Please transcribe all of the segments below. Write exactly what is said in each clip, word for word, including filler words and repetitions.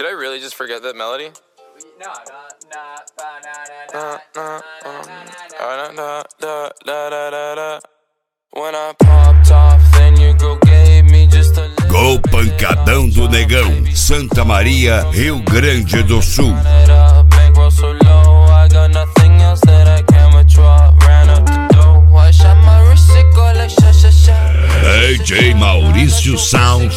Did I really just forget that melody? No, no, When I popped off, then your girl gave me just a little. Gol Pancadão do Negão, Santa Maria, Rio Grande do Sul. So low, I got nothing else that I can withdraw. Ran up the door, I shot my wrist, it go like sha sha sha. D J Maurício Sound.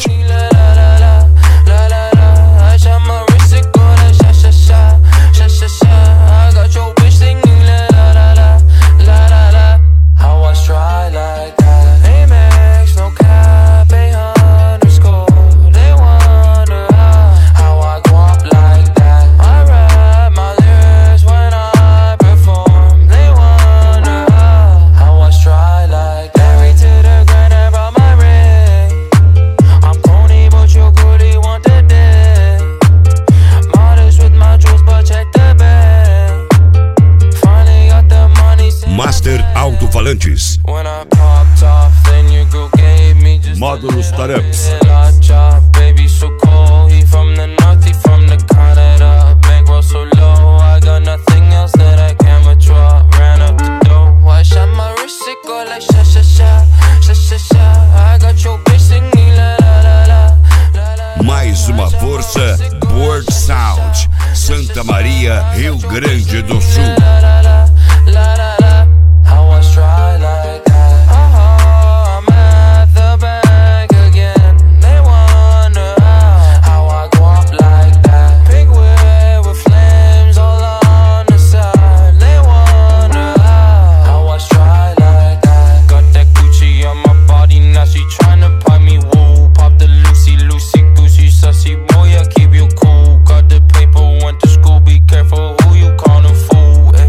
I shot my wrist, it go like sha sha sha, sha sha sha. I got your bitch singing la la la la, la la la. How I try like that? Amex, no cap, a underscore. They wonder how, how I go up like that. I rap my lyrics when I perform. They wonder how, how I try like that. Married to the grind, I brought my ring. I'm corny, but you're good, you want the dick. Modest with my jewels, but check the bag. Finally got the money. Master Alto-Falantes. When I popped off, then your girl gave me just Módulos Tarups. Baby so cold, he from the north, he from the Canada. Bankroll so low, I got nothing else that I can withdraw. Ran up the door, I shot my wrist, it go like sha sha sha, sha sha sha. I got your bitch singing la la la la, la la. Mais uma força, Board Sound, Santa Maria, Rio Grande do Sul. La la la, la la la. How I try like that. Uh-huh, I'm at the bank again. They wonder how, how I go up like that. Pink whip with flames all on the side. They wonder how, how I try like that. Got that Gucci on my body, now she tryna pipe me woo. Pop the Lucy, Lucy, Goosey, sussy boy, I keep you cool. Got the paper, went to school, be careful who you callin' fool, ayy.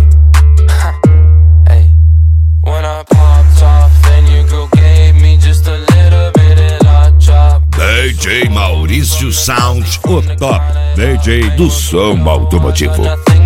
When I popped off, then your girl gave me just a little bit of la chop. D J Maurício Sound, o top D J do som automotivo. Nothing